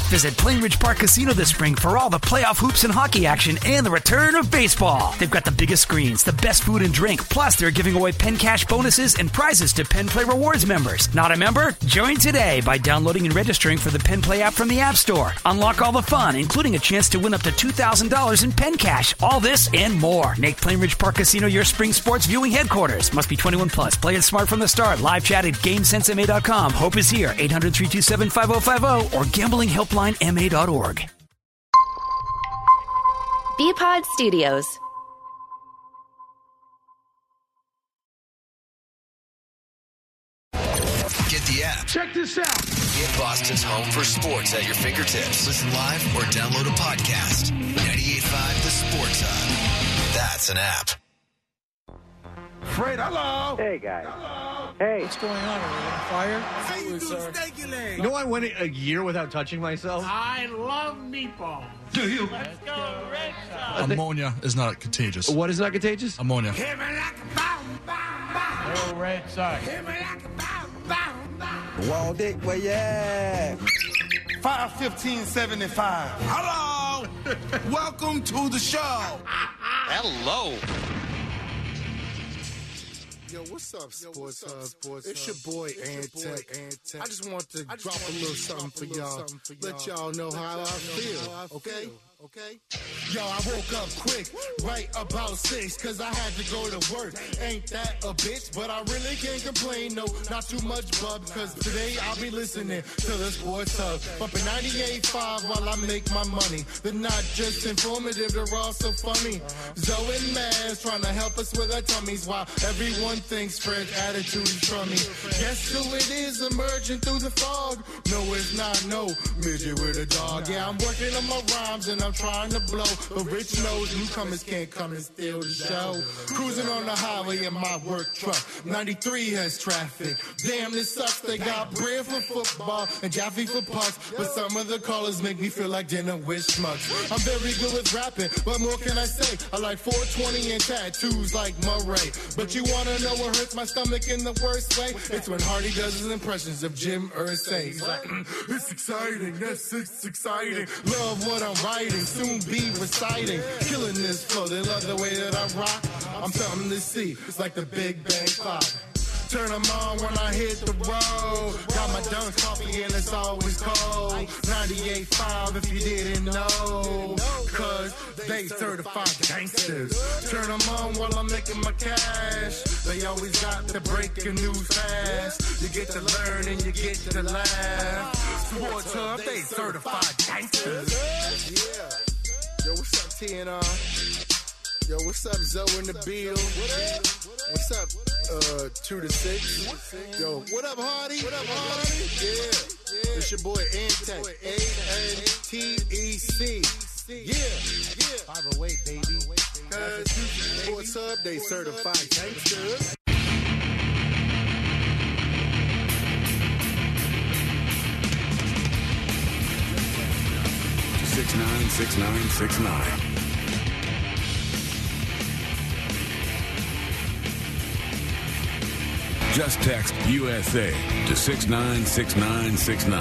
Visit Plainridge Park Casino this spring for all the playoff hoops and hockey action and the return of baseball. They've got the biggest screens, the best food and drink, plus they're giving away Penn Cash bonuses and prizes to Penn Play Rewards members. Not a member? Join today by downloading and registering for the Penn Play app from the App Store. Unlock all the fun, including a chance to win up to $2,000 in Penn Cash. All this and more. Make Plainridge Park Casino your spring sports viewing headquarters. Must be 21 plus. Play it smart from the start. Live chat at GameSenseMA.com. Hope is here. 800-327-5050 or GamblingHelplineMA.org. Bpod Studios. Get the app. Check this out. Get Boston's home for sports at your fingertips. Listen live or download a podcast. 98.5 The Sports Hub. That's an app. Fred, hello. Hey, guys. Hello. Hey. What's going on? Are we on fire? How you do, steaky leg? You know, I went a year without touching myself. I love meatballs. Do you? Let's go, Red Sox. Ammonia is not contagious. What is not contagious? Ammonia. Hit me like a bomb, bomb, bomb. Go Red Sox. Hit me like a bomb, bomb, bomb. Waldick, where you at? 51575. Hello. Welcome to the show. Hello. Yo, what's up, Sports Hub? It's your boy, Antec. I just want to drop a little something for y'all. Let y'all know how I feel, okay? Yo, I woke up quick, right about 6, cause I had to go to work. Ain't that a bitch? But I really can't complain, no, not too much bub, cause today I'll be listening to the Sports Hub. Bumping 98.5 while I make my money. They're not just informative, they're also funny. Zoe and Maz trying to help us with our tummies while everyone thinks Fred's attitude is crummy. Guess who it is emerging through the fog? No, it's not no midget with a dog. Yeah, I'm working on my rhymes and I'm trying to blow, but Rich knows newcomers can't come and steal the show. Cruising on the highway in my work truck, 93 has traffic. Damn, this sucks. They got bread for football and Jaffe for pucks, but some of the callers make me feel like dinner with schmucks. I'm very good with rapping, what more can I say? I like 420 and tattoos like Murray. But you wanna know what hurts my stomach in the worst way? It's when Hardy does his impressions of Jim Irsay. He's like, it's exciting, yes, it's exciting. Love what I'm writing, soon be reciting. Killing this flow, they love the way that I rock. I'm something to see, it's like the Big Bang Clock. Turn them on when I hit the road. Got my Dunks coffee and it's always cold. 98.5 if you didn't know. Cause they certified gangsters. Turn them on while I'm making my cash. They always got the breaking news fast. You get to learn and you get to laugh. Sports Hub, they certified gangsters. Yeah. Yo, what's up, TNR? Yo, what's up, Zoe in the Bill? What's up, 2 to 6? Yo, what up, Hardy? Yeah. It's your boy, Antec. A-N-T-E-C. Yeah. 508, baby. Cause Sports Hub, they certified gangsters. 696969. Just text USA to 696969.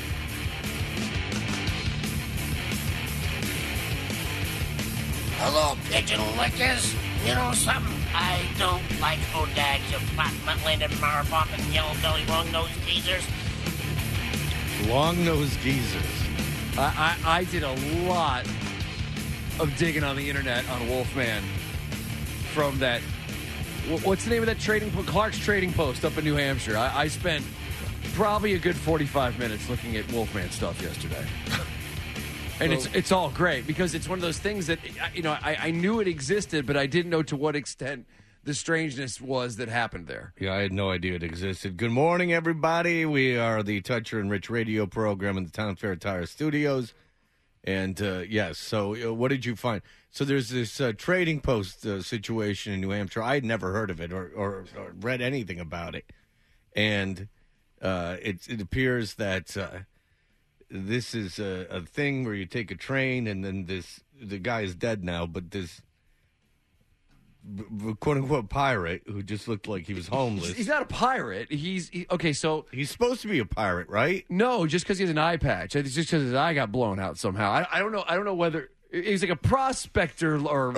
Hello, pigeon lickers. You know something? I don't like odags of flat-butt-landed marabop and yellow-belly long-nosed geezers. Long-nosed geezers. I did a lot of digging on the internet on Wolfman from that. What's the name of that trading? Clark's Trading Post up in New Hampshire. I spent probably a good 45 minutes looking at Wolfman stuff yesterday. And it's all great because it's one of those things that, you know, I knew it existed, but I didn't know to what extent the strangeness was that happened there. Yeah, I had no idea it existed. Good morning, everybody. We are the Toucher and Rich radio program in the Town Fair Tire Studios. And, yes, so what did you find? So there's this Trading Post situation in New Hampshire. I had never heard of it or read anything about it. And it appears that this is a thing where you take a train and then the guy is dead now, but this quote-unquote pirate who just looked like he was homeless. He's not a pirate. Okay, so... He's supposed to be a pirate, right? No, just because he has an eye patch. It's just because his eye got blown out somehow. I don't know. I don't know whether... He's like a prospector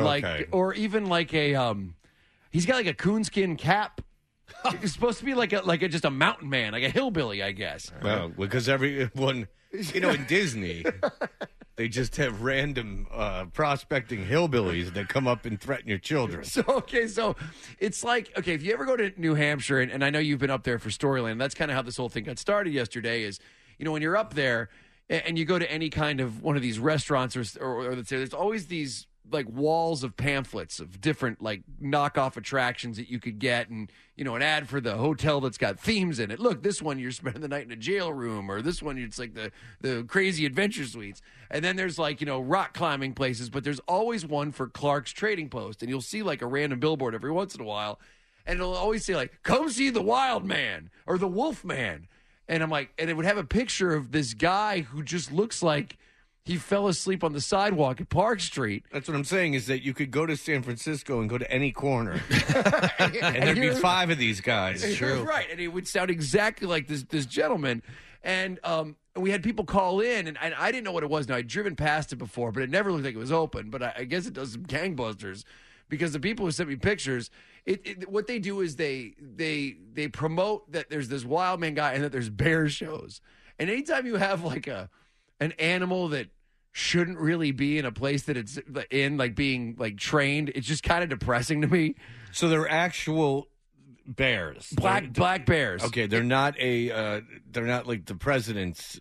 or even like a... he's got like a coonskin cap. He's supposed to be like just a mountain man, like a hillbilly, I guess. Well, because everyone... in Disney... They just have random prospecting hillbillies that come up and threaten your children. So it's like, if you ever go to New Hampshire, and I know you've been up there for Storyland, that's kind of how this whole thing got started yesterday is, when you're up there and you go to any kind of one of these restaurants or there's always these like walls of pamphlets of different like knockoff attractions that you could get, and an ad for the hotel that's got themes in it. Look, this one you're spending the night in a jail room, or this one it's like the crazy adventure suites. And then there's like rock climbing places, but there's always one for Clark's Trading Post, and you'll see like a random billboard every once in a while, and it'll always say like, come see the Wild Man or the Wolf Man. And I'm like, and it would have a picture of this guy who just looks like he fell asleep on the sidewalk at Park Street. That's what I'm saying, is that you could go to San Francisco and go to any corner. and there'd be 5 of these guys. True. Right. And it would sound exactly like this gentleman. And we had people call in, and I didn't know what it was. Now, I'd driven past it before, but it never looked like it was open. But I guess it does some gangbusters, because the people who sent me pictures, what they do is they promote that there's this wild man guy and that there's bear shows. And anytime you have like an animal that shouldn't really be in a place that it's in, like being like trained, it's just kind of depressing to me. So they're actual bears, black bears. Okay, they're not they're not like the president's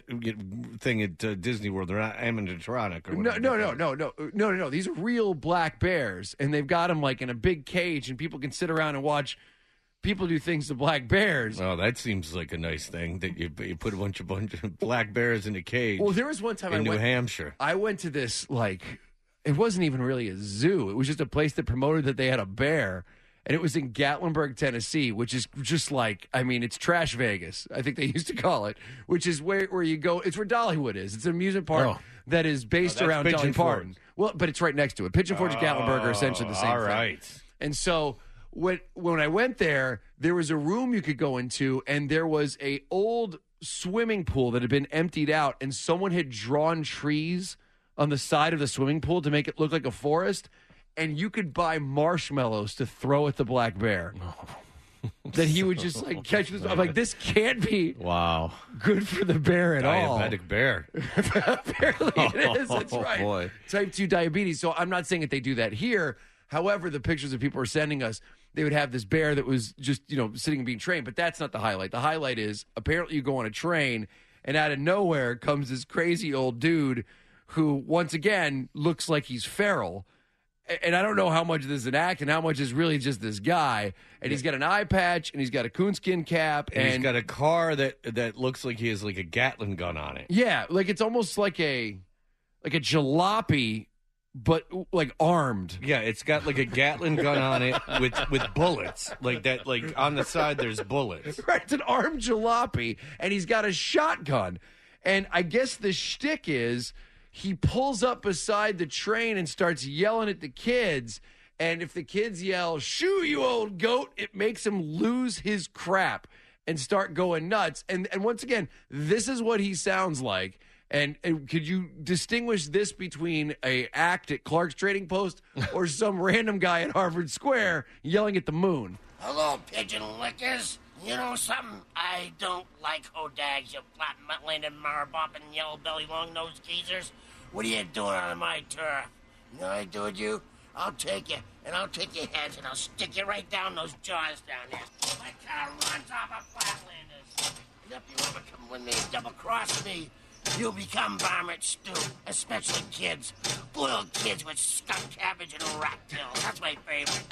thing at Disney World. They're not animatronic or whatever. No. These are real black bears, and they've got them like in a big cage, and people can sit around and watch people do things to black bears. Oh, that seems like a nice thing, that you put a bunch of black bears in a cage. Well, there was one time in New Hampshire. I went to this, like, it wasn't even really a zoo. It was just a place that promoted that they had a bear. And it was in Gatlinburg, Tennessee, which is just like, it's trash Vegas, I think they used to call it, which is where you go. It's where Dollywood is. It's an amusement park that is based around Dolly Parton. Well, but it's right next to it. Pigeon Forge and Gatlinburg are essentially the same thing. All right. And so when I went there was a room you could go into, and there was a old swimming pool that had been emptied out, and someone had drawn trees on the side of the swimming pool to make it look like a forest. And you could buy marshmallows to throw at the black bear. That he would just like catch this. I'm like, this can't be good for the bear at all. Diabetic bear. Apparently it is. That's right. Boy. Type 2 diabetes. So I'm not saying that they do that here. However, the pictures that people are sending us, they would have this bear that was just, sitting and being trained. But that's not the highlight. The highlight is apparently you go on a train, and out of nowhere comes this crazy old dude who, once again, looks like he's feral. And I don't know how much this is an act and how much is really just this guy. And he's got an eye patch, and he's got a coonskin cap. And he's got a car that looks like he has like a Gatling gun on it. Yeah, like it's almost like a jalopy, but like armed. Yeah, it's got like a Gatling gun on it with bullets. Like that, like on the side there's bullets. Right, it's an armed jalopy, and he's got a shotgun. And I guess the shtick is he pulls up beside the train and starts yelling at the kids. And if the kids yell, "Shoo, you old goat," it makes him lose his crap and start going nuts. And once again, this is what he sounds like. And could you distinguish this between a act at Clark's Trading Post or some random guy at Harvard Square yelling at the moon? Hello, pigeon lickers. You know something? I don't like hodags, you flat-landed, mar-bopping, yellow-belly, long-nosed geezers. What are you doing on my turf? You know what I do with you? I'll take you, and I'll take your heads, and I'll stick you right down those jaws down there. My car runs off of flatlanders. And if you ever come with me and double-cross me, you'll become varmint stew, especially kids. Boiled kids with skunk cabbage and rat tail. That's my favorite.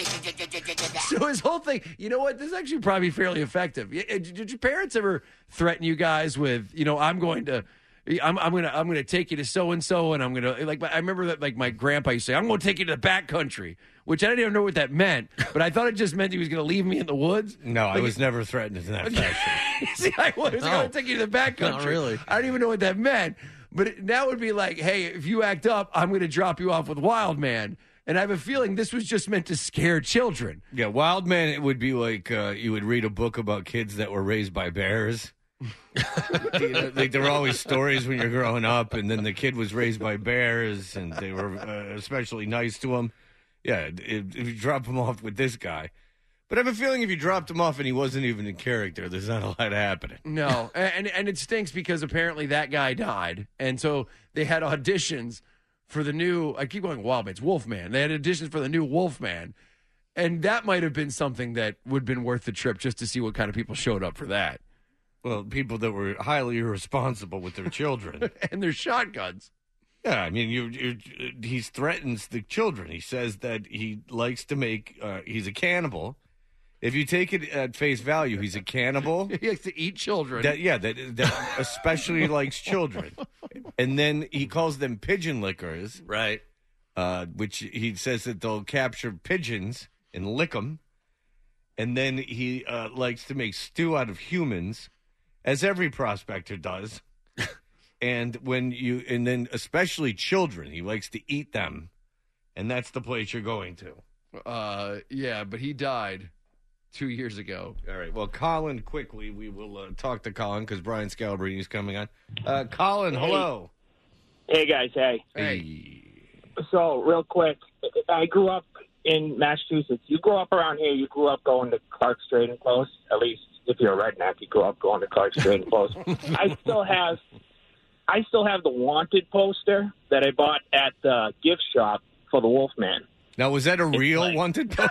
So his whole thing, you know what? This is actually probably fairly effective. Did your parents ever threaten you guys with, I'm gonna take you to so and so, and I'm gonna like. I remember that like my grandpa used to say, "I'm gonna take you to the back country," which I didn't even know what that meant, but I thought it just meant he was gonna leave me in the woods. No, I was never threatened in that fashion. See, I was gonna take you to the back country. Not really. I didn't even know what that meant. But now it would be like, hey, if you act up, I'm going to drop you off with Wild Man. And I have a feeling this was just meant to scare children. Yeah, Wild Man, it would be like you would read a book about kids that were raised by bears. Like there were always stories when you're growing up, and then the kid was raised by bears, and they were especially nice to him. Yeah, if you drop him off with this guy. But I have a feeling if you dropped him off and he wasn't even in character, there's not a lot happening. No, and it stinks because apparently that guy died, and so they had auditions for the new, I keep going Wildman, it's Wolfman. They had auditions for the new Wolfman, and that might have been something that would have been worth the trip just to see what kind of people showed up for that. Well, people that were highly irresponsible with their children. And their shotguns. Yeah, I mean, he threatens the children. He says that he likes to make, he's a cannibal. If you take it at face value, he's a cannibal. He likes to eat children. That especially likes children. And then he calls them pigeon lickers. Right. Which he says that they'll capture pigeons and lick them. And then he likes to make stew out of humans, as every prospector does. And then especially children, he likes to eat them. And that's the place you're going to. Yeah, but he died 2 years ago. All right. Well, Colin, quickly, we will talk to Colin because Brian Scalabrine is coming on. Colin, hello. Hey, guys. Hey. So, real quick, I grew up in Massachusetts. You grew up around here. You grew up going to Clark's Trading Post. At least if you're a redneck, you grew up going to Clark's Trading Post. I still have the Wanted poster that I bought at the gift shop for the Wolfman. Now, was that a real Wanted poster?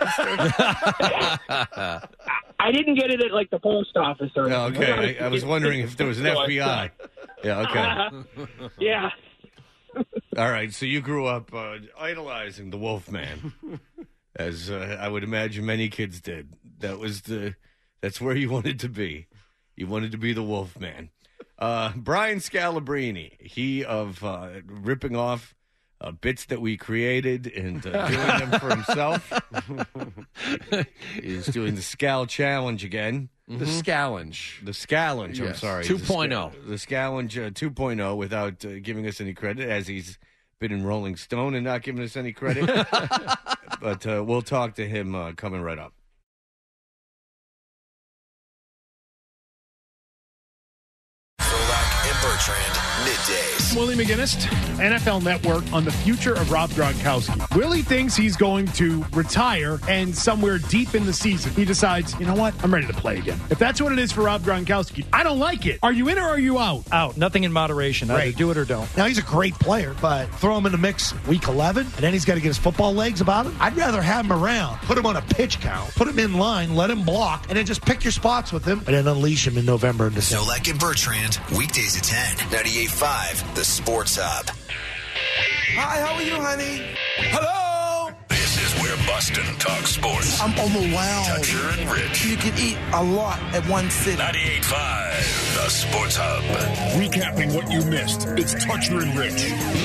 I didn't get it at, the post office or anything. Okay. I was wondering if there was an FBI. Yeah, okay. Yeah. All right, so you grew up idolizing the Wolfman, as I would imagine many kids did. That's where you wanted to be. You wanted to be the Wolfman. Brian Scalabrine, he of ripping off bits that we created and doing them for himself. He's doing the Scal Challenge again. The Scallenge. The Scallenge, I'm sorry. 2.0. The Scallenge 2.0 without giving us any credit, as he's been in Rolling Stone and not giving us any credit. But we'll talk to him coming right up. Bertrand, middays. Willie McGinnis, NFL Network, on the future of Rob Gronkowski. Willie thinks he's going to retire, and somewhere deep in the season, he decides, you know what, I'm ready to play again. If that's what it is for Rob Gronkowski, I don't like it. Are you in or are you out? Out. Nothing in moderation. Right. Either do it or don't. Now, he's a great player, but throw him in the mix week 11, and then he's got to get his football legs about him. I'd rather have him around, put him on a pitch count, put him in line, let him block, and then just pick your spots with him, and then unleash him in November and December. Solak and Bertrand, weekdays at 10, 98.5, The Sports Hub. Hi, how are you, honey? Hello? This is where Boston talks sports. I'm overwhelmed. Toucher and Rich. You can eat a lot at one sitting. 98.5, The Sports Hub. Recapping what you missed, it's Toucher and Rich.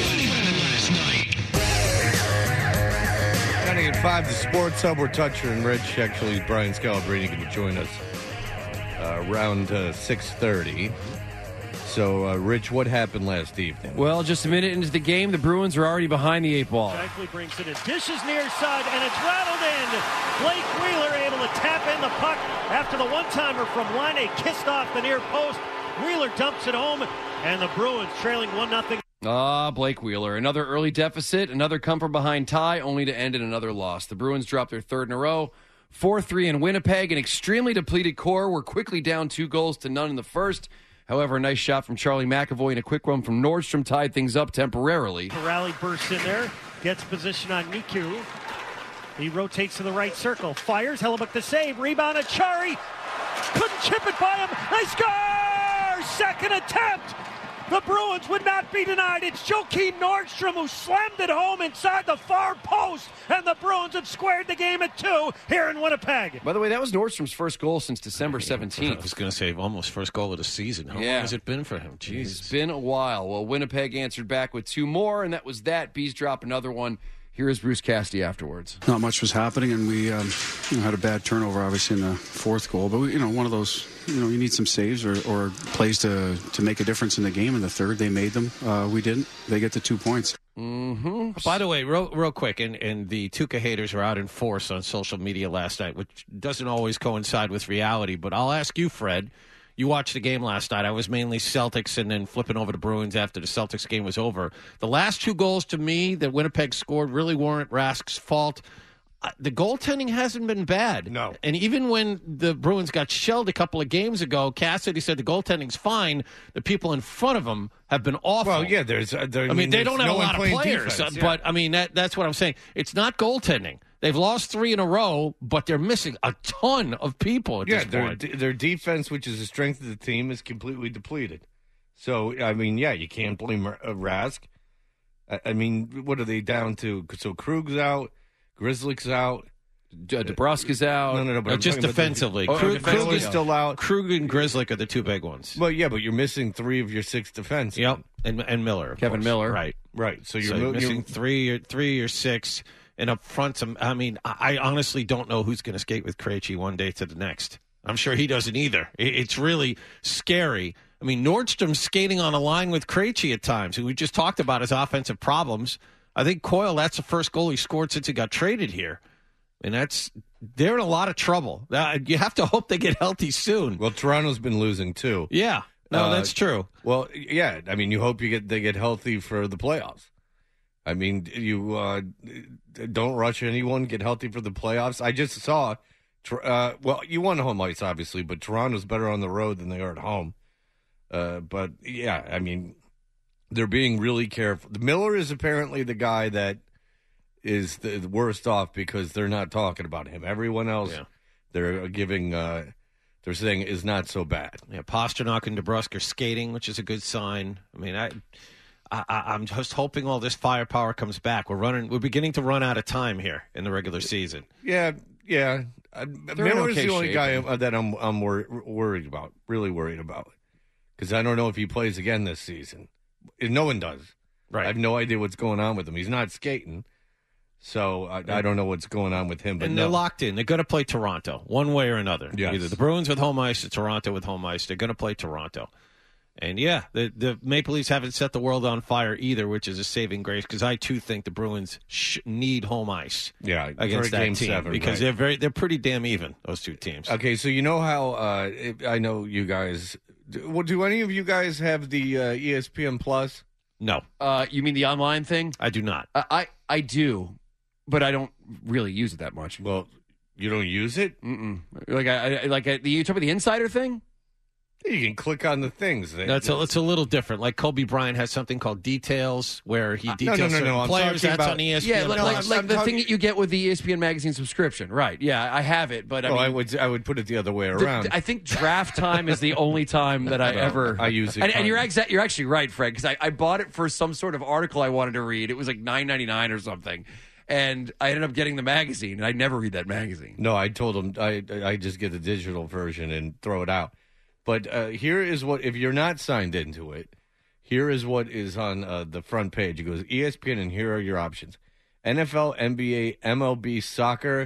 98.5, The Sports Hub. We're Toucher and Rich. Actually, Brian Scalabrine going to join us around 6:30. So, Rich, what happened last evening? Well, just a minute into the game, the Bruins are already behind the 8 ball. Shankly brings it in, dishes near side, and it's rattled in. Blake Wheeler able to tap in the puck after the one-timer from Laine kissed off the near post. Wheeler dumps it home, and the Bruins trailing 1-0. Blake Wheeler. Another early deficit, another come from behind tie, only to end in another loss. The Bruins dropped their third in a row. 4-3 in Winnipeg. An extremely depleted core were quickly down 2-0 in the first. However, a nice shot from Charlie McAvoy and a quick run from Nordstrom tied things up temporarily. Corrali bursts in there, gets position on Niku. He rotates to the right circle, fires, Hellebuyck the save, rebound Achari. Couldn't chip it by him. They score! Second attempt! The Bruins would not be denied. It's Joakim Nordstrom who slammed it home inside the far post, and the Bruins have squared the game at 2 here in Winnipeg. By the way, that was Nordstrom's first goal since December 17th. I was going to say almost first goal of the season. How long has it been for him? Jesus. It's been a while. Well, Winnipeg answered back with 2 more, and that was that. Bees drop another one. Here is Bruce Cassidy afterwards. Not much was happening, and we had a bad turnover, obviously, in the fourth goal. But, one of those, you need some saves or plays to make a difference in the game. In the third, they made them. We didn't. They get the 2 points. Mm-hmm. By the way, real quick, and the Tuca haters are out in force on social media last night, which doesn't always coincide with reality. But I'll ask you, Fred. You watched the game last night. I was mainly Celtics and then flipping over to Bruins after the Celtics game was over. The last 2 goals to me that Winnipeg scored really weren't Rask's fault. The goaltending hasn't been bad. No. And even when the Bruins got shelled a couple of games ago, Cassidy said the goaltending's fine. The people in front of them have been awful. Well, yeah, they don't have a lot of players. Defense, But, I mean, that's what I'm saying. It's not goaltending. They've lost 3 in a row, but they're missing a ton of people at this point. Their defense, which is the strength of the team, is completely depleted. So, I mean, yeah, you can't blame Rask. I mean, what are they down to? So Krug's out. Grizzlick's out. DeBrusque's out. No, but just defensively. Krug is still out. Krug and Grizzlick are the 2 big ones. Well, yeah, but you're missing 3 of your 6 defense. Yep, and Miller. Kevin course. Miller. Right. So you're missing 3 or 6. And up front, I honestly don't know who's going to skate with Krejci one day to the next. I'm sure he doesn't either. It's really scary. I mean, Nordstrom's skating on a line with Krejci at times. We just talked about his offensive problems. I think Coyle, that's the first goal he scored since he got traded here. And they're in a lot of trouble. You have to hope they get healthy soon. Well, Toronto's been losing too. Yeah, no, that's true. Well, yeah, I mean, you hope they get healthy for the playoffs. I mean, you don't rush anyone. Get healthy for the playoffs. I just saw, you won home ice, obviously, but Toronto's better on the road than they are at home. But, yeah, I mean, they're being really careful. Miller is apparently the guy that is the worst off because they're not talking about him. Everyone else, they're giving, they're saying is not so bad. Yeah, Pasternak and DeBrusk are skating, which is a good sign. I mean, I'm just hoping all this firepower comes back. We're beginning to run out of time here in the regular season. Yeah. Miller's the only guy that I'm worried about, really worried about, because I don't know if he plays again this season. No one does. Right. I have no idea what's going on with him. He's not skating, so I don't know what's going on with him. But they're locked in. They're going to play Toronto one way or another. Yes. Either the Bruins with home ice or Toronto with home ice. They're going to play Toronto. And, yeah, the Maple Leafs haven't set the world on fire either, which is a saving grace, because I, too, think the Bruins need home ice against that Game team. 7, because they're pretty damn even, those 2 teams. Okay, so you know how I know you guys – do any of you guys have the ESPN Plus? No. You mean the online thing? I do not. I do, but I don't really use it that much. Well, you don't use it? Mm-mm. You talking about the insider thing? You can click on the things. It's a little different. Like Kobe Bryant has something called Details, where he details certain players. That's on ESPN. Yeah, like the thing that you get with the ESPN magazine subscription. Right. Yeah, I have it, but I would put it the other way around. I think draft time is the only time that I use it. And you're actually right, Fred, because I bought it for some sort of article I wanted to read. It was like $9.99 or something. And I ended up getting the magazine, and I never read that magazine. No, I told him I just get the digital version and throw it out. But here is what, if you're not signed into it, here is what is on the front page. It goes ESPN, and here are your options: NFL, NBA, MLB, soccer,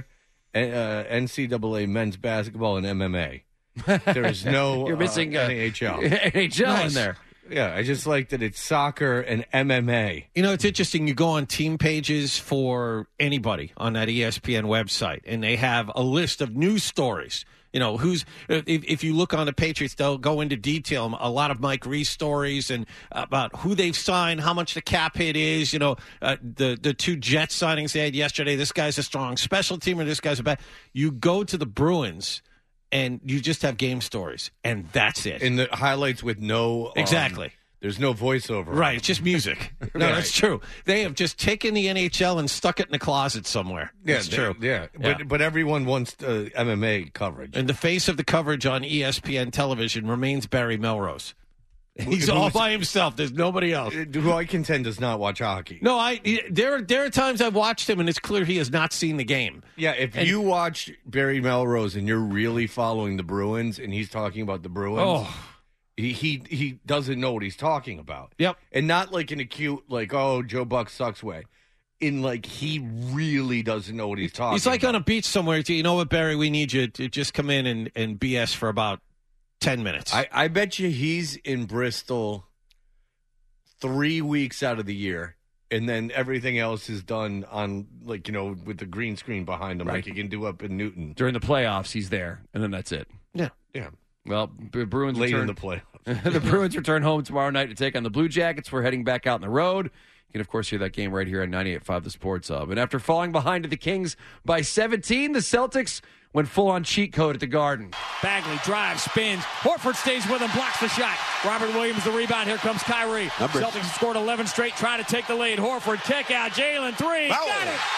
NCAA men's basketball, and MMA. There's no You're missing NHL. NHL in there. Yeah, I just like that it's soccer and MMA. You know, it's interesting. You go on team pages for anybody on that ESPN website, and they have a list of news stories. You know, if you look on the Patriots, they'll go into detail, a lot of Mike Reese stories and about who they've signed, how much the cap hit is, you know, the 2 Jets signings they had yesterday. This guy's a strong special teamer. This guy's a bad. You go to the Bruins and you just have game stories, and that's it. And the highlights with no... Exactly. There's no voiceover. Right, it's just music. No, right. That's true. They have just taken the NHL and stuck it in a closet somewhere. Yeah, that's true. Yeah, but everyone wants MMA coverage. And the face of the coverage on ESPN television remains Barry Melrose. He's all by himself. There's nobody else. Who I contend does not watch hockey. No, there are times I've watched him, and it's clear he has not seen the game. Yeah, if you watch Barry Melrose and you're really following the Bruins, and he's talking about the Bruins... Oh. He doesn't know what he's talking about. Yep. And not like in a cute, like, oh, Joe Buck sucks way. In like, he really doesn't know what he's talking about. He's like on a beach somewhere. You know what, Barry? We need you to just come in and BS for about 10 minutes. I bet you he's in Bristol 3 weeks out of the year and then everything else is done on, like, with the green screen behind him, Right. like you can do up in Newton. During the playoffs, he's there, and then that's it. Yeah. Yeah. Well, the Bruins Late return in the playoffs. The Bruins return home tomorrow night to take on the Blue Jackets. We're heading back out on the road. You can, of course, hear that game right here on 98.5 The Sports Hub. And after falling behind to the Kings by 17, the Celtics went full-on cheat code at the Garden. Bagley drives, spins. Horford stays with him, blocks the shot. Robert Williams the rebound. Here comes Kyrie. Celtics have scored 11 straight, trying to take the lead. Horford, kick out. Jalen, three. Oh. Got it.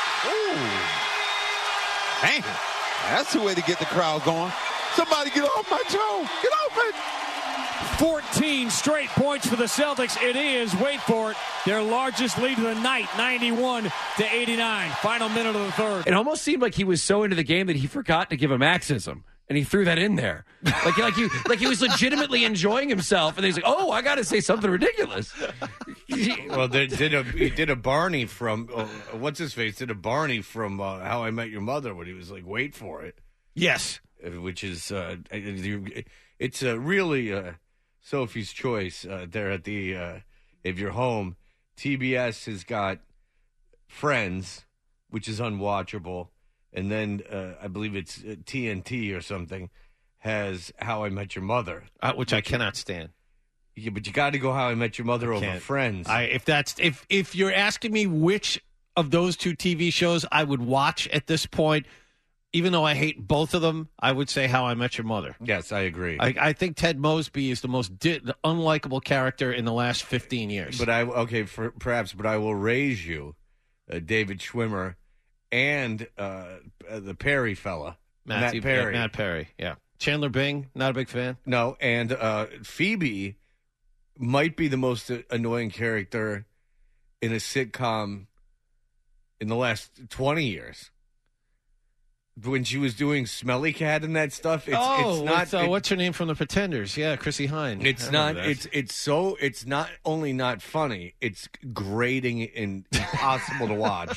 Ooh. Man, that's the way to get the crowd going. Somebody get off my toe. Get off it. 14 straight points for the Celtics. It is, wait for it, their largest lead of the night, 91-89. Final minute of the third. It almost seemed like he was so into the game that he forgot to give him Marxism, and he threw that in there, like he was legitimately enjoying himself, and he's like, "Oh, I got to say something ridiculous." Well, he did a Barney from what's his face? Did a Barney from How I Met Your Mother when he was like, "Wait for it." Yes, which is it's really Sophie's Choice there at the if you're home. TBS has got Friends, which is unwatchable, and then I believe it's TNT or something has How I Met Your Mother, which I cannot stand. Yeah, but you got to go How I Met Your Mother over Friends. If you're asking me which of those two TV shows I would watch at this point, even though I hate both of them, I would say How I Met Your Mother. Yes, I agree. I think Ted Mosby is the most unlikable character in the last 15 years. But I will raise you David Schwimmer and the Perry fella, Matt Perry. Matt Perry, yeah. Chandler Bing, not a big fan. No, and Phoebe might be the most annoying character in a sitcom in the last 20 years. When she was doing Smelly Cat and that stuff, it's not. What's her name from The Pretenders? Yeah, Chrissy Hine. It's not. It's not only not funny. It's grating and impossible to watch.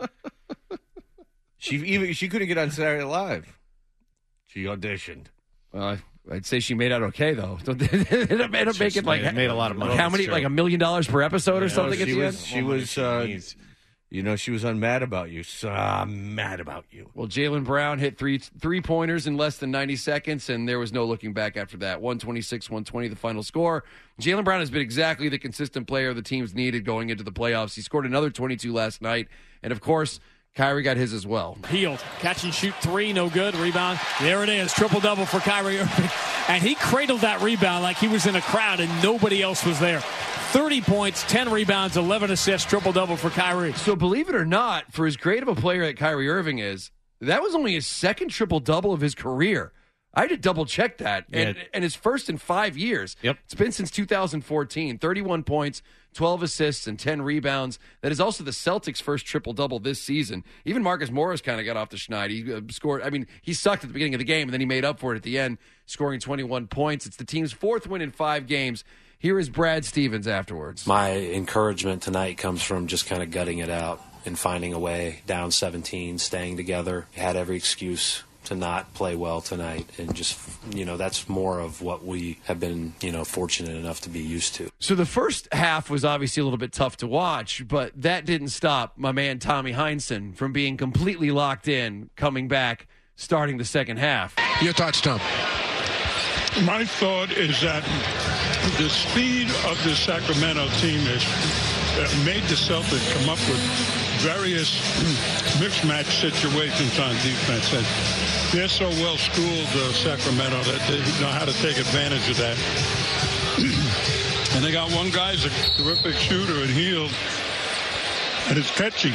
She couldn't get on Saturday Night Live. She auditioned. Well, I'd say she made out okay though. It ended up making made a lot of money. How many? Like $1 million per episode or something? She was. She was on Mad About You. So I'm mad about you. Well, Jaylen Brown hit three-pointers in less than 90 seconds, and there was no looking back after that. 126-120, the final score. Jaylen Brown has been exactly the consistent player the team's needed going into the playoffs. He scored another 22 last night. And, of course, Kyrie got his as well. Healed. Catch and shoot three, no good. Rebound. There it is. Triple-double for Kyrie Irving. And he cradled that rebound like he was in a crowd and nobody else was there. 30 points, 10 rebounds, 11 assists, triple-double for Kyrie. So believe it or not, for as great of a player that Kyrie Irving is, that was only his second triple-double of his career. I had to double-check that. And his first in 5 years. Yep. It's been since 2014. 31 points, 12 assists, and 10 rebounds. That is also the Celtics' first triple-double this season. Even Marcus Morris kind of got off the schneid. He scored. I mean, he sucked at the beginning of the game, and then he made up for it at the end, scoring 21 points. It's the team's fourth win in 5 games. Here is Brad Stevens afterwards. My encouragement tonight comes from just kind of gutting it out and finding a way, down 17, staying together. Had every excuse to not play well tonight, and just, that's more of what we have been, fortunate enough to be used to. So the first half was obviously a little bit tough to watch, but that didn't stop my man Tommy Heinsohn from being completely locked in, coming back, starting the second half. Your thoughts, Tom? My thought is that the speed of the Sacramento team has made the Celtics come up with various mismatch situations on defense. And they're so well schooled, Sacramento, that they know how to take advantage of that. And they got one guy's a terrific shooter and Hield, and it's catchy.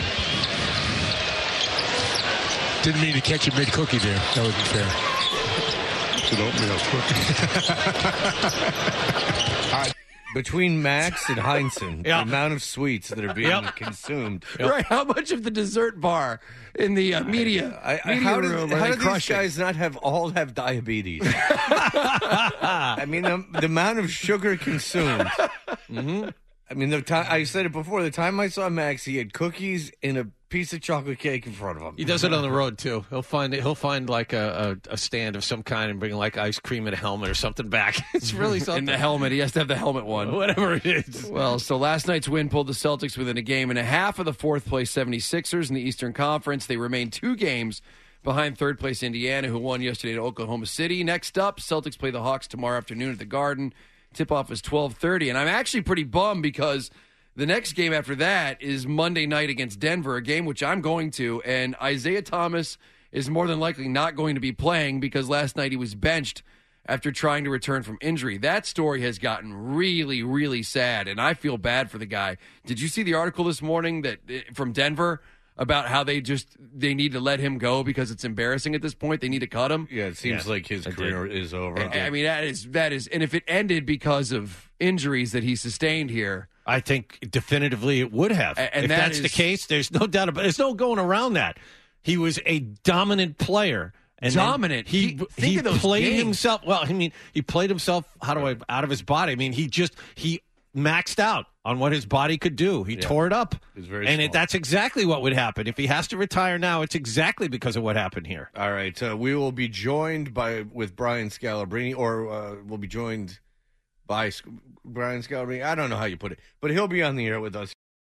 Didn't mean to catch a mid-cookie there. That wasn't fair. It's an oatmeal cookie. Between Max and Heinsohn, the amount of sweets that are being consumed. Right, how much of the dessert bar in the media room? How do these guys not all have diabetes? I mean, the amount of sugar consumed. Mm-hmm. I mean, I said it before. The time I saw Max, he had cookies in a piece of chocolate cake in front of him. He does it on the road too. He'll find like a stand of some kind and bring like ice cream and a helmet or something back. It's really something. In the helmet, he has to have the helmet one. Whatever it is. Well, so last night's win pulled the Celtics within a game and a half of the fourth place 76ers in the Eastern Conference. They remain 2 games behind third place Indiana, who won yesterday to Oklahoma City. Next up, Celtics play the Hawks tomorrow afternoon at the Garden. Tip-off is 12:30, and I'm actually pretty bummed because the next game after that is Monday night against Denver, a game which I'm going to, and Isaiah Thomas is more than likely not going to be playing because last night he was benched after trying to return from injury. That story has gotten really, really sad, and I feel bad for the guy. Did you see the article this morning from Denver about how they need to let him go because it's embarrassing at this point? They need to cut him. Yeah, it seems like his career is over. I mean, that is, and if it ended because of injuries that he sustained here, I think definitively it would have. And if that's the case, there's no doubt about it. There's no going around that. He was a dominant player. And dominant. He played games. himself. Well, I mean, he played himself out of his body. I mean, he maxed out on what his body could do. He tore it up. That's exactly what would happen. If he has to retire now, it's exactly because of what happened here. All right. We will be joined with Brian Scalabrine, or we'll be joined by Brian Scalabrine. I don't know how you put it, but he'll be on the air with us.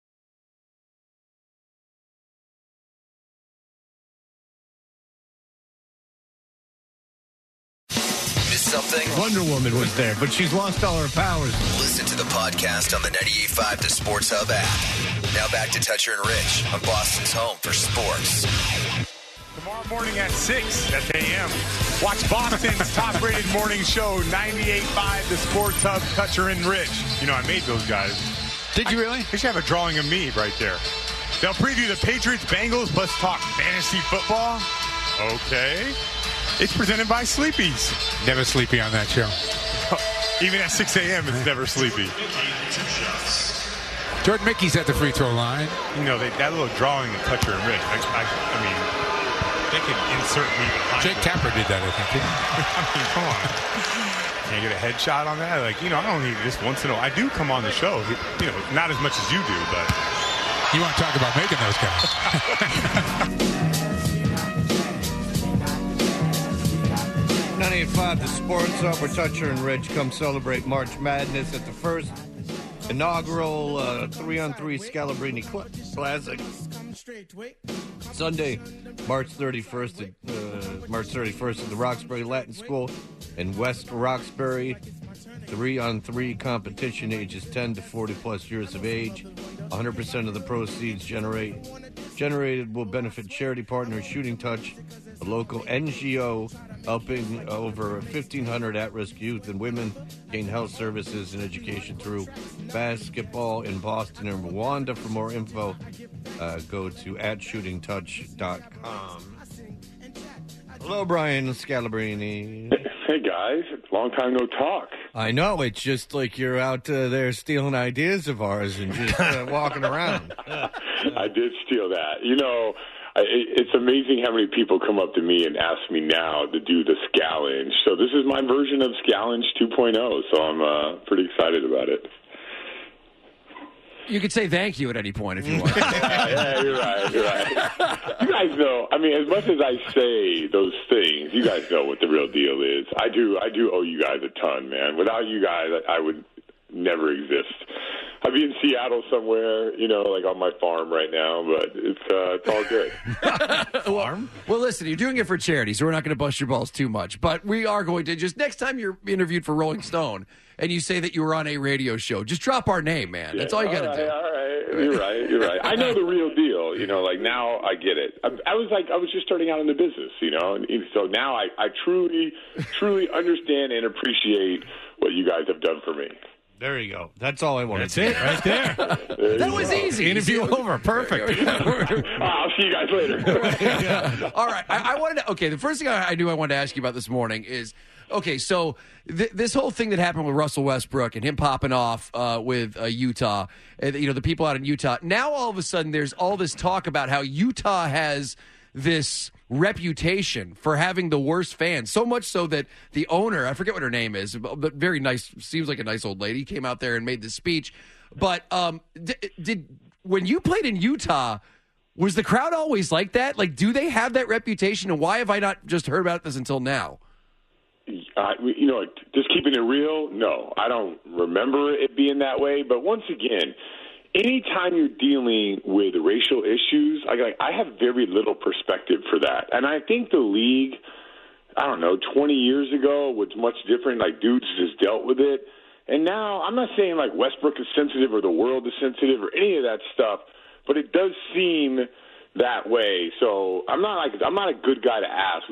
Something? Wonder Woman was there, but she's lost all her powers. Listen to the podcast on the 98.5 The Sports Hub app. Now back to Toucher and Rich on Boston's home for sports. Tomorrow morning at 6 a.m. Watch Boston's top-rated morning show, 98.5 The Sports Hub, Toucher and Rich. You know, I made those guys. Did you really? They should have a drawing of me right there. They'll preview the Patriots-Bengals, plus talk fantasy football. Okay. It's presented by Sleepy's. Never sleepy on that show. Even at 6 a.m., it's never sleepy. Jordan Mickey's at the free throw line. You know, that little drawing of Toucher and Rich, I mean, they could insert me behind Jake Tapper did that, I think. I mean, come on. Can't get a headshot on that? Like, you know, I don't need this once in a while. I do come on the show, you know, not as much as you do, but. You want to talk about making those guys. 98.5 The Sports Hub, where Toucher and Rich come celebrate March Madness at the first inaugural 3-on-3 Scalabrini Classic. Sunday, March 31st at the Roxbury Latin School in West Roxbury. 3-on-3 competition, ages 10 to 40-plus years of age. 100% of the proceeds generated will benefit charity partner Shooting Touch, a local NGO helping over 1,500 at-risk youth and women gain health services and education through basketball in Boston and Rwanda. For more info, go to @shootingtouch.com. Hello, Brian Scalabrine. Hey, guys. Long time no talk. I know. It's just like you're out there stealing ideas of ours and just walking around. I did steal that. You know, it's amazing how many people come up to me and ask me now to do the Scalenge. So this is my version of Scalenge 2.0, so I'm pretty excited about it. You could say thank you at any point if you want. Yeah, you're right. You guys know, I mean, as much as I say those things, you guys know what the real deal is. I do owe you guys a ton, man. Without you guys, I would never exist. I'd be in Seattle somewhere, you know, like on my farm right now, but it's all good. Farm? Well, listen, you're doing it for charity, so we're not going to bust your balls too much. But we are going to just, next time you're interviewed for Rolling Stone and you say that you were on a radio show, just drop our name, man. That's all you got to do. All right. You're right. I know the real deal, you know, like now I get it. I was just starting out in the business, you know, and so now I truly understand and appreciate what you guys have done for me. There you go. That's all I wanted. That's it right there. That was easy. Interview over. Perfect. I'll see you guys later. All right. I wanted to, okay, the first thing I knew I wanted to ask you about this morning is, okay, so this whole thing that happened with Russell Westbrook and him popping off with Utah, you know, the people out in Utah, now all of a sudden there's all this talk about how Utah has this reputation for having the worst fans, so much so that the owner, I forget what her name is, but very nice, seems like a nice old lady, came out there and made this speech. But did when you played in Utah, Was the crowd always like that? Like, do they have that reputation, and why have I not just heard about this until now? Just keeping it real, no. I don't remember it being that way. But once again, anytime you're dealing with racial issues, I have very little perspective for that. And I think the league, 20 years ago was much different. Like, dudes just dealt with it. And now, I'm not saying, like, Westbrook is sensitive or the world is sensitive or any of that stuff, but it does seem that way. So I'm not a good guy to ask.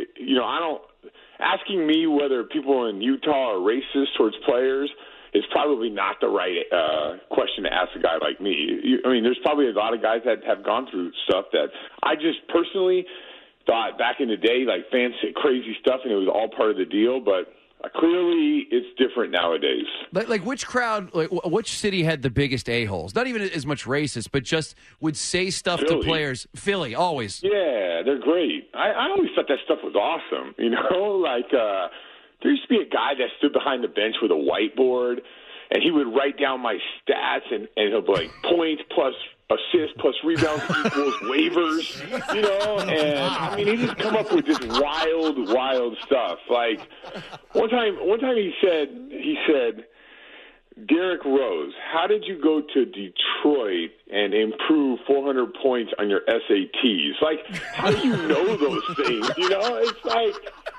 Asking me whether people in Utah are racist towards players is probably not the right question to ask a guy like me. There's probably a lot of guys that have gone through stuff that I just personally thought back in the day, like, fans said crazy stuff and it was all part of the deal, but clearly it's different nowadays. Like which crowd, which city had the biggest a-holes? Not even as much racist, but just would say stuff Philly. to players. Philly, always. Yeah, they're great. I always thought that stuff was awesome. There used to be a guy that stood behind the bench with a whiteboard, and he would write down my stats, and he'll be like, points plus assists plus rebounds equals waivers, and he just come up with this wild stuff. Like one time he said, Derrick Rose, how did you go to Detroit and improve 400 points on your SATs? Like, how do you know those things? It's like,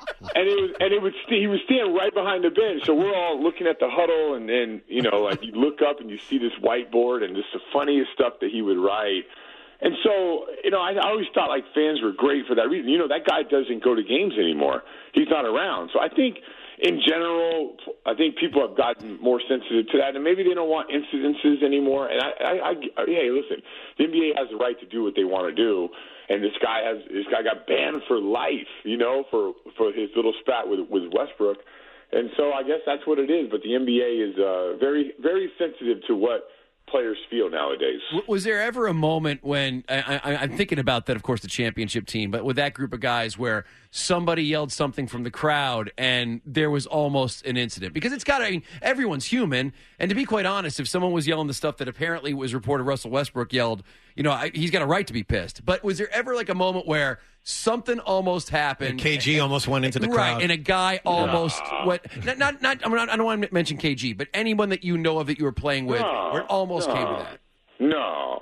he was standing right behind the bench, so we're all looking at the huddle, and then you look up and you see this whiteboard and just the funniest stuff that he would write. And so, I always thought like fans were great for that reason. That guy doesn't go to games anymore; he's not around. So I think, in general, people have gotten more sensitive to that, and maybe they don't want incidences anymore. And hey, listen, the NBA has the right to do what they want to do. And this guy got banned for life, for his little spat with Westbrook. And so I guess that's what it is. But the NBA is very, very sensitive to what players feel nowadays. Was there ever a moment when I'm thinking about that, of course, the championship team, but with that group of guys where somebody yelled something from the crowd and there was almost an incident? Because everyone's human. And to be quite honest, if someone was yelling the stuff that apparently was reported Russell Westbrook yelled, he's got a right to be pissed. But was there ever like a moment where something almost happened? And KG almost went into the crowd. Right, and a guy almost went. I don't want to mention KG, but anyone that you know of that you were playing with, where it almost came to that. No.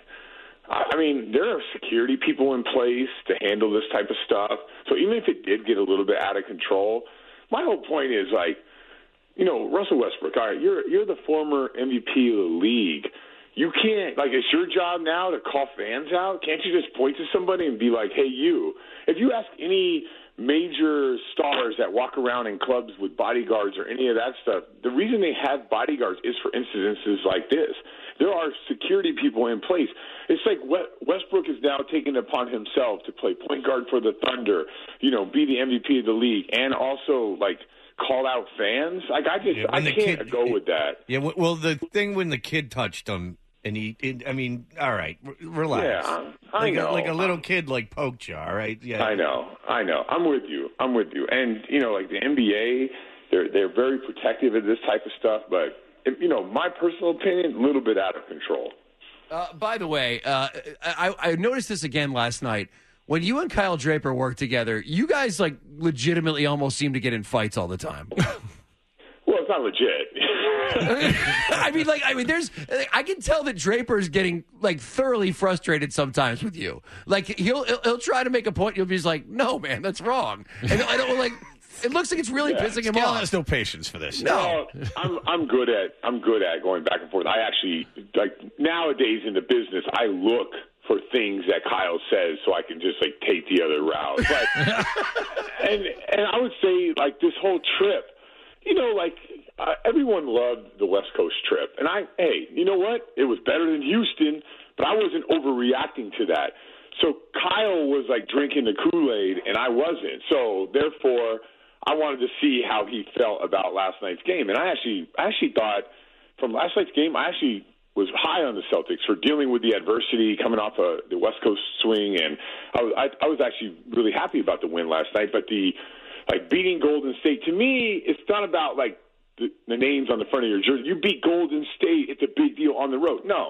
There are security people in place to handle this type of stuff. So even if it did get a little bit out of control, my whole point is Russell Westbrook, all right, you're the former MVP of the league. You can't, it's your job now to call fans out. Can't you just point to somebody and be like, hey, you? If you ask any major stars that walk around in clubs with bodyguards or any of that stuff, the reason they have bodyguards is for incidences like this. There are security people in place. It's like Westbrook is now taking it upon himself to play point guard for the Thunder, be the MVP of the league, and also, call out fans. I can't go with that. Yeah, well, the thing when the kid touched him, and all right, relax. Yeah, I know. Like a little kid, poked you, all right? Yeah. I know. I'm with you. And, the NBA, they're very protective of this type of stuff, but, my personal opinion, a little bit out of control. By the way, I noticed this again last night. When you and Kyle Draper work together, you guys, legitimately almost seem to get in fights all the time. Well, it's not legit. I can tell that Draper's getting thoroughly frustrated sometimes with you. He'll try to make a point. You'll be just like, no, man, that's wrong. And I don't it looks like it's really pissing him off. Has no patience for this. No, I'm good at going back and forth. I actually nowadays in the business, I look for things that Kyle says so I can just take the other route. But and I would say this whole trip. Everyone loved the West Coast trip. And hey, you know what? It was better than Houston, but I wasn't overreacting to that. So Kyle was drinking the Kool-Aid and I wasn't. So therefore, I wanted to see how he felt about last night's game. And I actually thought from last night's game, I actually was high on the Celtics for dealing with the adversity coming off the West Coast swing. And I was actually really happy about the win last night. But the beating Golden State, to me, it's not about the names on the front of your jersey. You beat Golden State, it's a big deal on the road. No,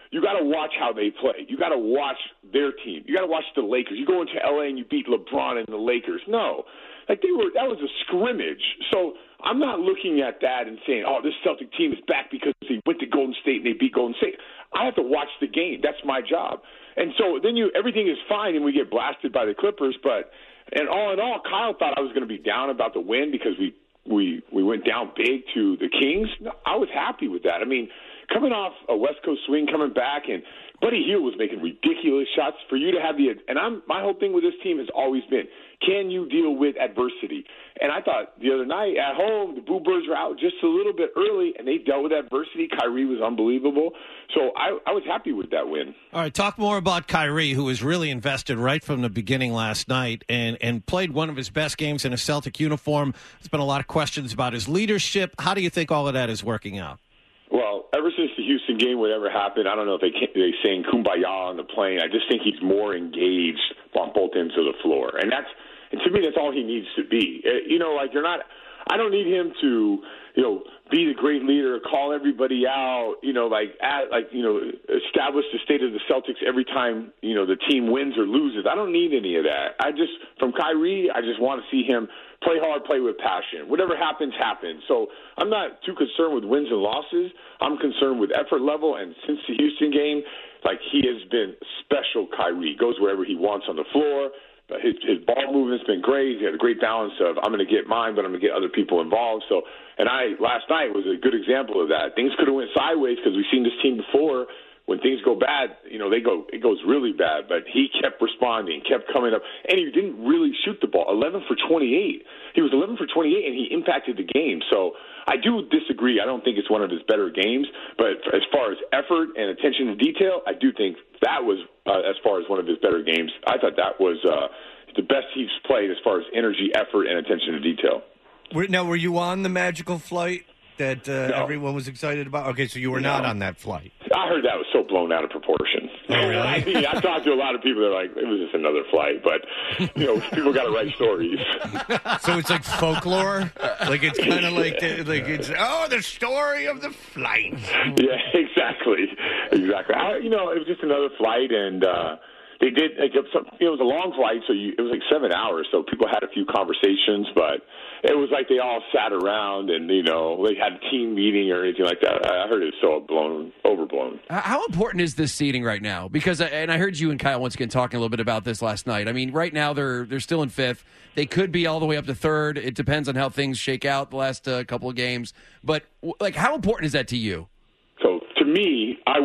you got to watch how they play. You got to watch their team. You got to watch the Lakers. You go into L.A. and you beat LeBron and the Lakers. No. That was a scrimmage. So I'm not looking at that and saying, oh, this Celtic team is back because they went to Golden State and they beat Golden State. I have to watch the game. That's my job. And so then everything is fine and we get blasted by the Clippers. And all in all, Kyle thought I was going to be down about the win because we went down big to the Kings. No, I was happy with that. I mean, coming off a West Coast swing, coming back, and Buddy Hield was making ridiculous shots. For you to have my whole thing with this team has always been, can you deal with adversity? And I thought the other night at home, the Boo Birds were out just a little bit early, and they dealt with adversity. Kyrie was unbelievable. So I was happy with that win. All right, talk more about Kyrie, who was really invested right from the beginning last night and played one of his best games in a Celtic uniform. There's been a lot of questions about his leadership. How do you think all of that is working out? Well, ever since the Houston game, whatever happened, I don't know if they saying kumbaya on the plane. I just think he's more engaged on both ends of the floor. And to me, that's all he needs to be. I don't need him to, be the great leader, call everybody out, establish the state of the Celtics every time, the team wins or loses. I don't need any of that. From Kyrie, I just want to see him play hard, play with passion. Whatever happens, happens. So I'm not too concerned with wins and losses. I'm concerned with effort level. And since the Houston game, he has been special, Kyrie. He goes wherever he wants on the floor. His ball movement's been great. He had a great balance of I'm going to get mine, but I'm going to get other people involved. So, last night was a good example of that. Things could have went sideways because we've seen this team before. When things go bad, it goes really bad. But he kept responding, kept coming up, and he didn't really shoot the ball. 11 for 28. He was 11 for 28, and he impacted the game. So I do disagree. I don't think it's one of his better games. But as far as effort and attention to detail, I do think that was, as far as one of his better games, I thought that was the best he's played as far as energy, effort, and attention to detail. Now, were you on the magical flight that everyone was excited about? Okay, so you were not on that flight. I heard that was so blown out of proportion. Oh, really? I talked to a lot of people that are like, it was just another flight, but, people got to write stories. So it's like folklore? It's kind of the story of the flight. Yeah, exactly. It was just another flight, and they did, it was a long flight, so it was 7 hours, so people had a few conversations, but it was like they all sat around and, they had a team meeting or anything like that. I heard it was so overblown. How important is this seeding right now? Because, and I heard you and Kyle once again talking a little bit about this last night. I mean, right now they're still in fifth. They could be all the way up to third. It depends on how things shake out the last couple of games. But, how important is that to you? So, to me, I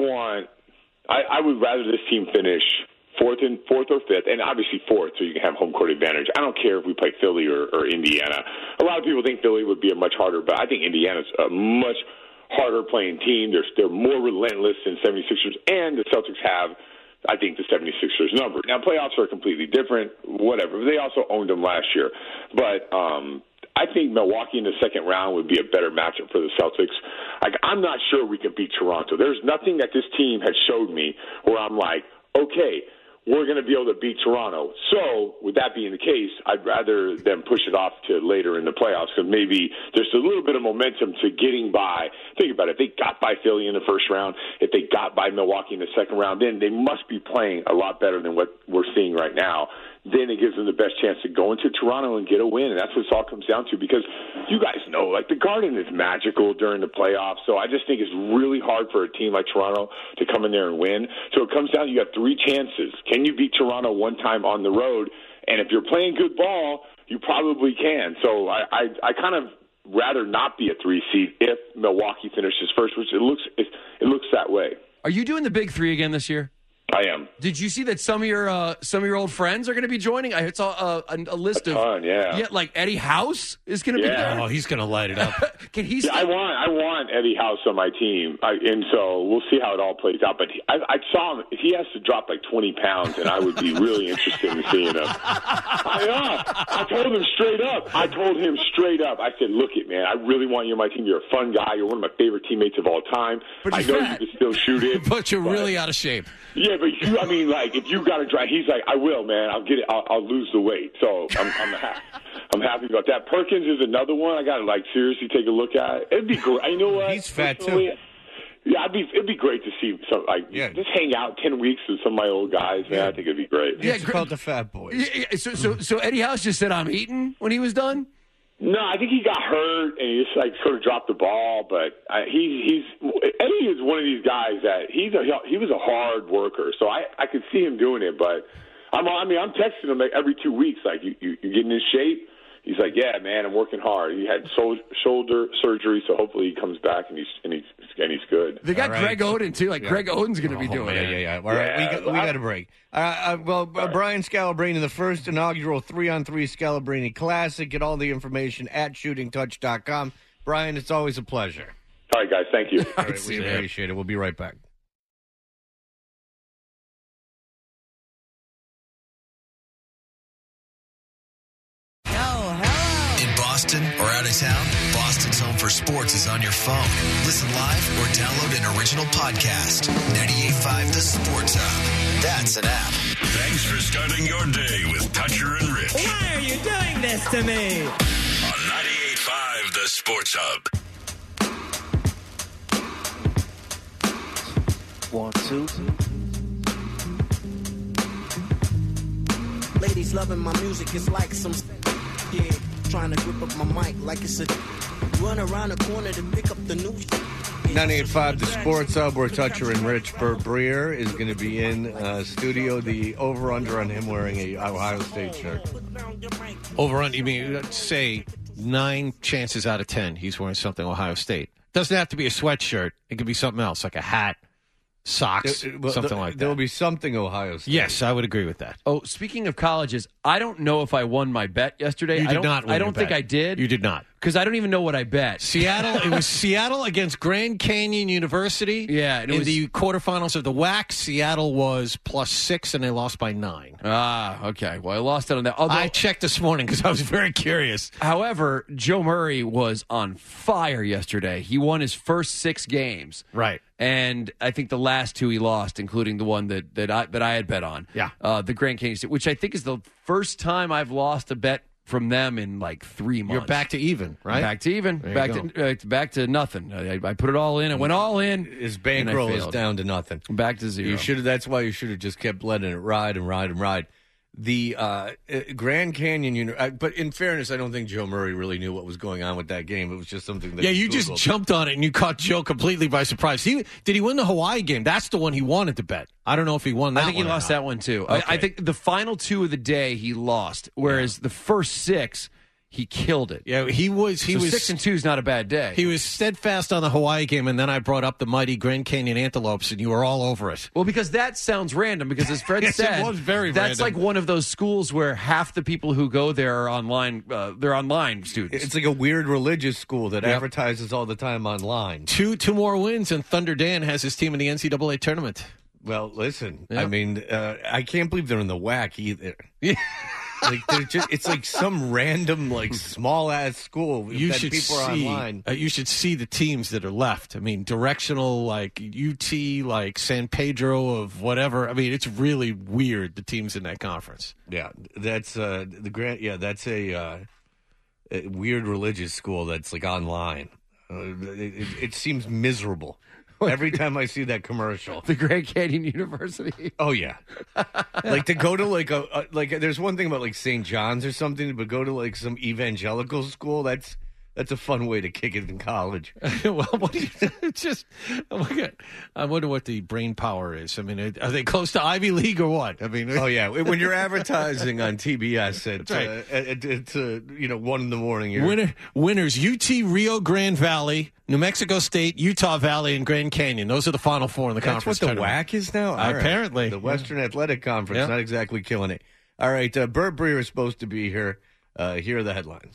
would rather this team finish fourth or fifth, and obviously fourth, so you can have home court advantage. I don't care if we play Philly or Indiana. A lot of people think Philly would be a much harder, but I think Indiana's a much harder playing team. They're more relentless than 76ers, and the Celtics have, I think, the 76ers number. Now, playoffs are completely different, whatever. They also owned them last year. But I think Milwaukee in the second round would be a better matchup for the Celtics. I'm not sure we can beat Toronto. There's nothing that this team has showed me where I'm like, okay, we're going to be able to beat Toronto. So, with that being the case, I'd rather them push it off to later in the playoffs because maybe there's a little bit of momentum to getting by. Think about it. If they got by Philly in the first round, if they got by Milwaukee in the second round, then they must be playing a lot better than what we're seeing right now. Then it gives them the best chance to go into Toronto and get a win, and that's what it all comes down to because you guys know, the Garden is magical during the playoffs, so I just think it's really hard for a team like Toronto to come in there and win. So it comes down to you have three chances. Can you beat Toronto one time on the road? And if you're playing good ball, you probably can. So I kind of rather not be a 3 seed if Milwaukee finishes first, which it looks that way. Are you doing the Big Three again this year? I am. Did you see that some of your old friends are going to be joining? I saw a list of yeah, like Eddie House is going to be there. Oh, he's going to light it up. Can he? I want Eddie House on my team, and so we'll see how it all plays out. But I saw him; he has to drop 20 pounds, and I would be really interested in seeing him. I told him straight up. I said, "Look, man, I really want you on my team. You're a fun guy. You're one of my favorite teammates of all time. I know you can still shoot it, but you're really out of shape." Yeah, but if you got to drive, he's like, I will, man. I'll get it. I'll lose the weight. So I'm happy about that. Perkins is another one I got to seriously take a look at. It'd be great. You know what? He's fat too. Yeah, it'd be great to see some just hang out 10 weeks with some of my old guys. Man, I think it'd be great. Yeah, it's called the Fat Boys. So Eddie House just said I'm eating when he was done. No, I think he got hurt and he just sort of dropped the ball. But Eddie is one of these guys that he was a hard worker, so I could see him doing it. But I'm texting him every 2 weeks, like you getting in shape. He's like, yeah, man, I'm working hard. He had shoulder surgery, so hopefully he comes back and he's good. They got Greg Oden too. Greg Oden's going to be doing it. Yeah. All right, we got a break. Brian Scalabrine, the first inaugural 3-on-3 Scalabrine Classic. Get all the information at shootingtouch.com. Brian, it's always a pleasure. All right, guys, thank you. All right, we appreciate it. We'll be right back. Boston or out of town, Boston's Home for Sports is on your phone. Listen live or download an original podcast. 98.5 The Sports Hub. That's an app. Thanks for starting your day with Toucher and Rich. Why are you doing this to me? On 98.5 The Sports Hub. 1, 2. Ladies loving my music, it's like some trying to grip up my mic like it's a run around the corner to pick up the news. 98.5 The Sports Hub, where Toucher and Rich. Bert Breer is going to be in studio. The over-under on him wearing a Ohio State shirt. Over-under, you mean, say 9 chances out of 10 he's wearing something Ohio State. Doesn't have to be a sweatshirt. It could be something else, like a hat, socks, something like that. There will be something Ohio State. Yes, I would agree with that. Oh, speaking of colleges, I don't know if I won my bet yesterday. You did not win I don't think bet. I did. You did not. Because I don't even know what I bet. It was Seattle against Grand Canyon University. Yeah. And in the quarterfinals of the WAC, Seattle was +6, and they lost by 9. Ah, okay. Well, I lost it on that. Although, I checked this morning because I was very curious. However, Joe Murray was on fire yesterday. He won his first 6 games. Right. And I think the last 2 he lost, including the one that I had bet on. Yeah. The Grand Canyon State, which I think is the first time I've lost a bet from them in like 3 months. You're back to even, right? Back to even. Back to nothing. I put it all in. I went all in. His bankroll is down to nothing. Back to 0. That's why you should have just kept letting it ride and ride and ride. The Grand Canyon, but in fairness, I don't think Joe Murray really knew what was going on with that game. It was just something that you just jumped on it and you caught Joe completely by surprise. Did he win the Hawaii game? That's the one he wanted to bet. I don't know if he won that one. I think he lost that one too. Okay. I think the final 2 of the day he lost, whereas the first 6 he killed it. Yeah, he was 6-2 is not a bad day. He was steadfast on the Hawaii game, and then I brought up the mighty Grand Canyon Antelopes, and you were all over it. Well, because that sounds random. Because as Fred yes, said, it was very that's random. like one of those schools where half the people who go there are online. They're online students. It's like a weird religious school that advertises all the time online. Two more wins, and Thunder Dan has his team in the NCAA tournament. Well, listen, I mean, I can't believe they're in the WAC either. Yeah. It's like some random, small ass school that people are online. You should see the teams that are left. I mean, directional, like UT, like San Pedro of whatever. I mean, it's really weird, the teams in that conference. Yeah, that's that's a weird religious school that's like online. It seems miserable. Every time I see that commercial. The Grand Canyon University. Oh, yeah. Like to go to there's one thing about like St. John's or something, but go to like some evangelical school, that's a fun way to kick it in college. Well, what do you just I wonder what the brain power is. I mean, are they close to Ivy League or what? I mean, oh yeah, when you're advertising on TBS at 1 in the morning. Winners: UT, Rio Grande Valley, New Mexico State, Utah Valley, and Grand Canyon. Those are the final 4 in the conference. That's what tournament. The WAC is now. All right. Apparently, the Western Athletic Conference, not exactly killing it. All right, Bert Breer is supposed to be here. Here are the headlines.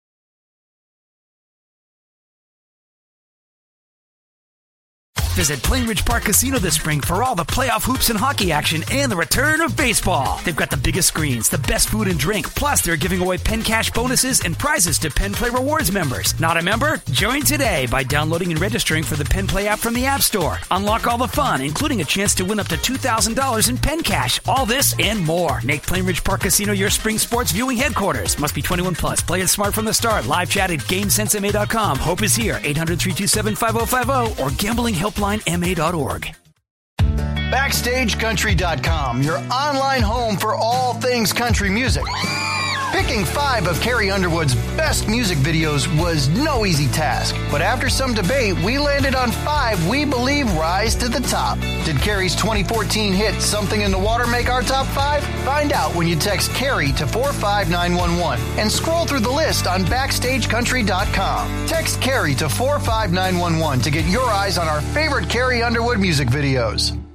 Visit Plainridge Park Casino this spring for all the playoff hoops and hockey action and the return of baseball. They've got the biggest screens, the best food and drink, plus they're giving away Penn Cash bonuses and prizes to Penn Play Rewards members. Not a member? Join today by downloading and registering for the Penn Play app from the App Store. Unlock all the fun, including a chance to win up to $2,000 in Penn Cash. All this and more. Make Plainridge Park Casino your spring sports viewing headquarters. Must be 21 plus. Play it smart from the start. Live chat at GameSenseMA.com. Hope is here. 800-327-5050 or gamblinghelpline.com. BackstageCountryOnlineMA.org. BackstageCountry.com, your online home for all things country music. Picking 5 of Carrie Underwood's best music videos was no easy task, but after some debate, we landed on 5 we believe rise to the top. Did Carrie's 2014 hit Something in the Water make our top 5? Find out when you text Carrie to 45911 and scroll through the list on BackstageCountry.com. Text Carrie to 45911 to get your eyes on our favorite Carrie Underwood music videos.